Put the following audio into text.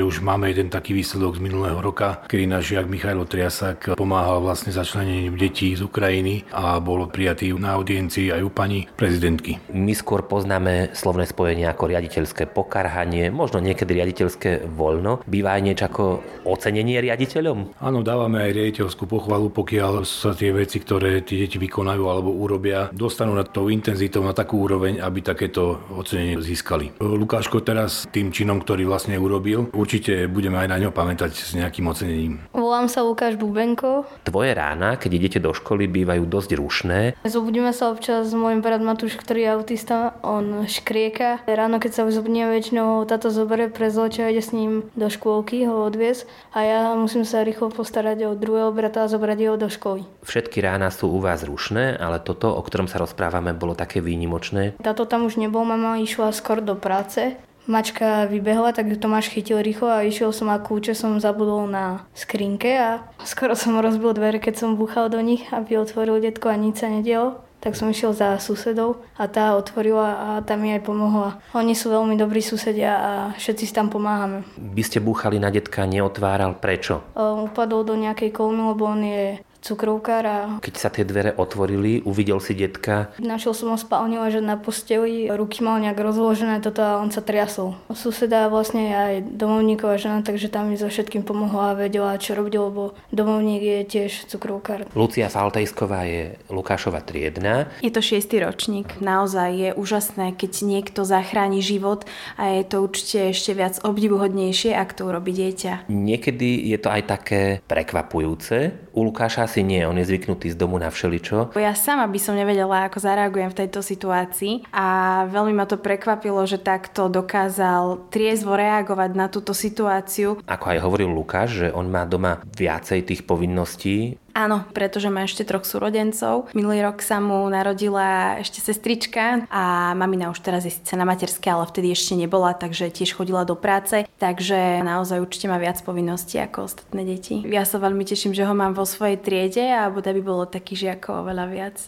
už máme jeden taký výsledok z minulého roka, kedy náš žiak Michailo Triasak pomáhal vlastne začlenením detí z Ukrajiny a bol prijatý na audiencii aj u pani prezidentky. My skôr poznáme slovné spojenie ako riaditeľské pokarhanie, možno niekedy riaditeľské voľno. Býva aj niečo ako ocenenie riaditeľom? Áno, dávame aj riaditeľskú pochvalu, pokiaľ sa tie veci, ktoré tie deti vykonajú alebo urobia, dostanú na tou intenzitou na takú úroveň, aby takéto ocenenie získali. Lukáško teraz tým činom, ktorý vlastne urobil, určite budeme aj na ňo pamätať s nejakým ocenením. Volám sa Lukáš Bubenko. Tvoje rána, keď idete do školy, bývajú dosť rušné. Zobudíme sa občas, môj brat Matúš, ktorý je autista, on škrieka. Ráno, keď sa zobudíme, väčšinou táto zoberie prezleče a ide s ním do škôlky ho odviesť a ja musím sa rýchlo postarať o druhého brata a zobrať ho do školy. Všetky rána sú u vás rušné, ale toto, o ktorom sa rozprávame, bolo také výnimočné. Táto tam už nebol, mama išla skôr do práce. Mačka vybehla, tak Tomáš chytil rýchlo a išiel som a kľúče som zabudol na skrinke a skoro som rozbil dvere, keď som búchal do nich, aby otvoril detko a nič sa nedialo. Tak som išiel za susedou a tá otvorila a tá mi aj pomohla. Oni sú veľmi dobrí susedia a všetci si tam pomáhame. By ste búchali na detka, neotváral, prečo? Upadol do nejakej kolmy, lebo on je cukrovkár a... Keď sa tie dvere otvorili, uvidel si detka? Našiel som ho v spálni ležať na posteli, ruky mal nejak rozložené toto a on sa triasol. Suseda vlastne aj domovníková žena, takže tam mi so všetkým pomohla a vedela, čo robiť, lebo domovník je tiež cukrovkár. Lucia Faltejsková je Lukášova triedna. Je to 6. ročník. Naozaj je úžasné, keď niekto zachráni život a je to určite ešte viac obdivuhodnejšie, ak to urobí dieťa. Niekedy je to aj také prekvapujúce. U Lukáša asi nie, on je zvyknutý z domu na všeličo. Ja sama by som nevedela, ako zareagujem v tejto situácii a veľmi ma to prekvapilo, že takto dokázal triezvo reagovať na túto situáciu. Ako aj hovoril Lukáš, že on má doma viacej tých povinností. Áno, pretože má ešte 3 súrodencov. Minulý rok sa mu narodila ešte sestrička a mamina už teraz je síce na materskej, ale vtedy ešte nebola, takže tiež chodila do práce. Takže naozaj určite má viac povinností ako ostatné deti. Ja sa veľmi teším, že ho mám vo svojej triede a aby bolo takých žiakov oveľa viac.